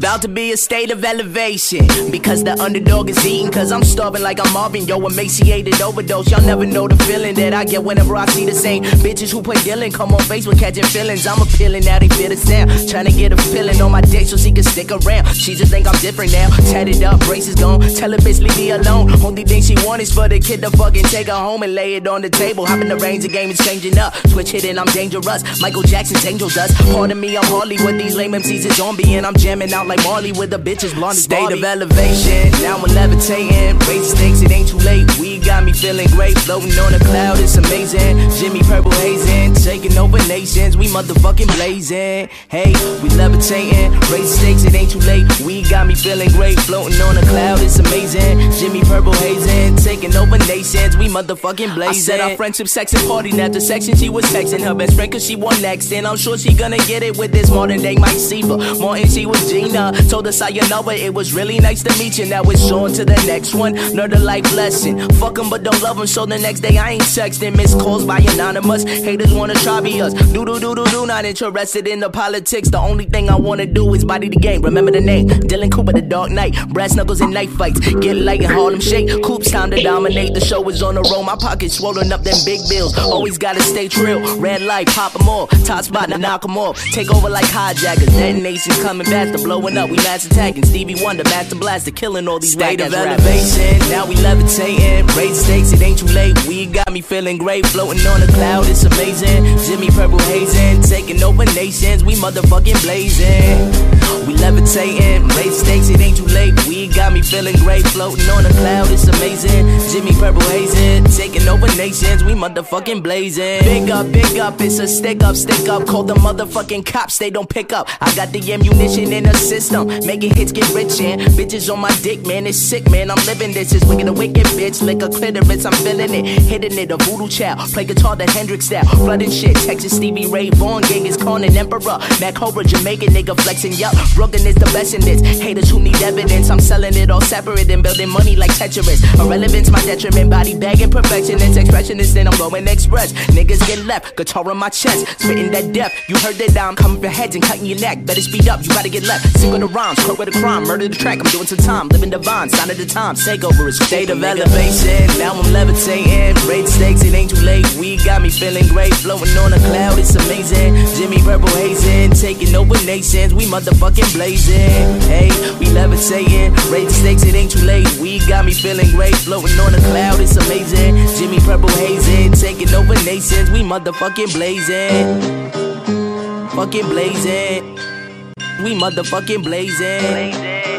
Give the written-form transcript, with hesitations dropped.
about to be a state of elevation, because the underdog is eating, cause I'm starving like I'm Marvin, yo, emaciated overdose. Y'all never know the feeling that I get whenever I see the same bitches who play Dylan come on Facebook catching feelings. I'm appealing, now they feel the sound, trying to get a feeling on my dick so she can stick around. She just think I'm different now, tatted up, braces gone, tell her bitch leave me alone. Only thing she want is for the kid to fucking take her home and lay it on the table. Hop in the range, the game is changing up, switch hitting, I'm dangerous, Michael Jackson's Angel Dust. Pardon me, I'm Harley with these lame MCs, it's zombie, and I'm jamming out like Marley with the bitches blonde as Barbie. State of elevation, now I'm levitating, raise the stakes, it ain't too late, we got me feeling great, floating on a cloud, it's amazing, Jimmy Purple hazing, taking over nations, we motherfucking blazing, hey, we levitating, raise the stakes, it ain't too late, we got me feeling great, floating on a cloud, it's amazing, Jimmy Purple hazing, taking over nations, we motherfucking blazing. I said our friendship, sex, and party, after section she was texting her best friend cause she won next, and I'm sure she gonna get it with this modern day Mike Seaver. Martin, she was Gina, told us sayonara, it was really nice to meet you, now it's on to the next one, learn a life lesson, fuck 'em but don't love 'em, so the next day I ain't texting, missed calls by anonymous, haters wanna try be us, do, not interested in the politics, the only thing I wanna do is body the game, remember the name, Dylan Cooper, the Dark Knight, brass knuckles and knife fights, get light and Harlem shake, Coops time to dominate, the show is on the roll, my pockets swollen up them big bills, always gotta stay trill, red light, pop 'em off, top spot, now knock 'em off, take over like hijackers, detonations coming faster, blowing up, we mass attacking, Stevie Wonder, Master Blaster, killing all these state of elevation, now we levitating, raise stakes, it ain't too late, we got me feeling great, floating on a cloud, it's amazing, Jimmy Purple hazing, taking over nations, we motherfucking blazing, we levitating, raise stakes, it ain't too late, we got me feeling great, floating on a cloud, it's amazing, Jimmy Purple hazing, taking over nations, we motherfucking blazing. Big up, it's a stick up, call the motherfucking cops, they don't pick up, I got the ammunition in the system, making hits get rich and bitches on my dick, man, it's sick, man, I'm living this, it's wicked a wicked bitch, lick a clitoris, I'm feeling it, hitting it, a voodoo child, play guitar the Hendrix style, flooding shit, Texas Stevie Ray Vaughan, Genghis Khan and Emperor, Mac Cobra, Jamaican nigga flexing, yup, Brooklyn is the best in this, haters who need evidence, I'm selling it all separate and building money like Tetris, irrelevance my detriment, body bagging perfection, it's expressionist, then I'm going express, niggas get left, guitar on my chest, spitting that death, you heard that I'm coming for heads and cutting your neck, better speed up, you gotta get left, sing on the rhymes, quote with a crime, murder the track, I'm doing some time, living divine, sign of the times, take over is state of elevation, now I'm levitating, raise the stakes, it ain't too late, we got me feeling great, floating on a cloud, it's amazing, Jimmy Purple hazing, taking over nations, we motherfucking blazing, hey, we levitating, raise the stakes, it ain't too late, we got me feeling great, floating on a cloud, it's amazing, Jimmy Purple hazing, taking over nations, we motherfucking blazing, fucking blazing, we motherfucking blazing.